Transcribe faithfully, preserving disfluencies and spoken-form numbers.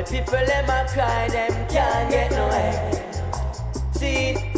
People them a cry, them can't get no help. See,